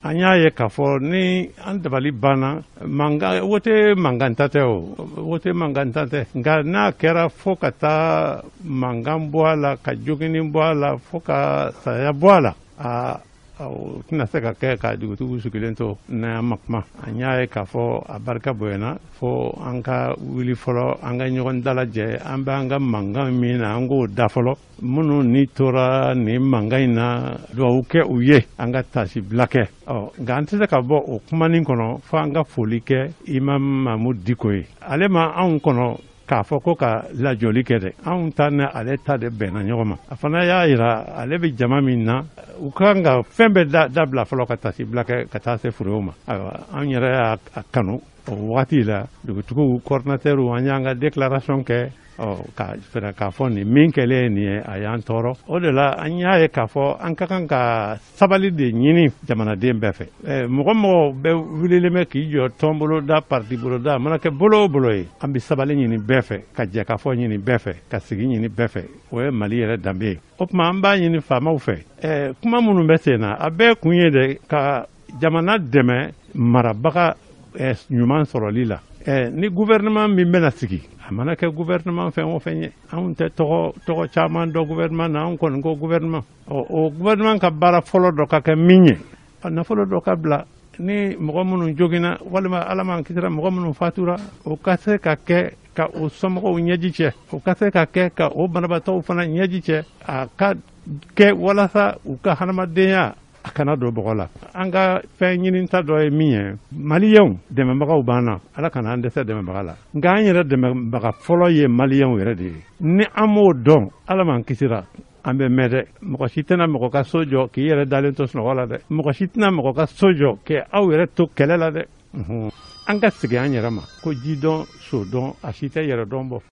an y'a ye k'a fɔ ni an dabali banna o tɛ manganta tɛ o tɛ manganta tɛ nka n'a kɛra fo ka taa mankan bɔ a la ka joginni bɔ a la fo ka saya bɔ a la o tɛna se ka kɛ ka dugutigiw sigilen to n'an ma kuma an y'a ye k'a fɔ a barika bonyana fo an ka wuli fɔlɔ an ka ɲɔgɔn dalajɛ an bɛ an ka mankan min na an k'o da fɔlɔ minnu ni tora nin mankan in na dugawu kɛ u ye an ka tasibila kɛ nka an tɛ se ka bɔ o kumanin kɔnɔ fo an ka foli kɛ Imam Mahamudu Diko ye ale ma anw kɔnɔ k'a fɔ ko ka lajɔli kɛ dɛ anw ta ni ale ta de bɛnna ɲɔgɔn ma a fana y'a jira ale bɛ jama min na u kan ka fɛn bɛɛ dabila fɔlɔ ka tasibila kɛ ka taa se furew ma an yɛrɛ y'a kanu o wagati la dugutigiw coordinatɛrw an y'an ka déclaration kɛ ka fɛrɛ k'a fɔ nin min kɛlen ye nin ye a y'an tɔɔrɔ o de la an y'a ye k'a fɔ an ka kan ka sabali de ɲini jamanaden bɛɛ fɛ mɔgɔ mɔgɔ bɛ wulilen bɛ k'i jɔ tɔn bolo da parti bolo da a mana kɛ bolo o bolo ye an bɛ sabali ɲini bɛɛ fɛ ka jɛkafɔ ɲini bɛɛ fɛ ka sigi ɲini bɛɛ fɛ o ye Mali yɛrɛ danbe ye o tuma an b'a ɲini faamaw fɛ kuma minnu bɛ sen na a bɛɛ kun ye de ka jamana dɛmɛ marabaga ɲuman sɔrɔli la ni gouvernement min bɛna sigi a mana kɛ gouvernement fɛn o fɛn ye anw tɛ tɔgɔ caman dɔn gouvernement na anw kɔni ko gouvernement o gouvernement ka baara fɔlɔ dɔ ka kɛ min ye nafolo dɔ ka bila ni mɔgɔ minnu joginna walima Ala man kisira mɔgɔ minnu fatura o ka se ka kɛ ka o somɔgɔw ɲɛji cɛ o ka se ka kɛ ka o banabaatɔw fana ɲɛji cɛ a ka kɛ walasa u ka hadamadenya a kana don bɔgɔ la an ka fɛn ɲininta dɔ ye min ye maliyɛnw dɛmɛbagaw b'an na Ala kana an dɛsɛ dɛmɛbaga la nka an yɛrɛ dɛmɛbaga fɔlɔ ye maliyɛnw yɛrɛ de ye ni an m'o dɔn Ala man kisira an bɛ mɛn dɛ mɔgɔ si tɛna mɔgɔ ka so jɔ k'i yɛrɛ dalen to sunɔgɔ la dɛ mɔgɔ si tɛna mɔgɔ ka so jɔ k'aw yɛrɛ to kɛlɛ la dɛ an ka segin an yɛrɛ ma ko ji dɔn so dɔn a si tɛ yɛrɛ dɔn bɔ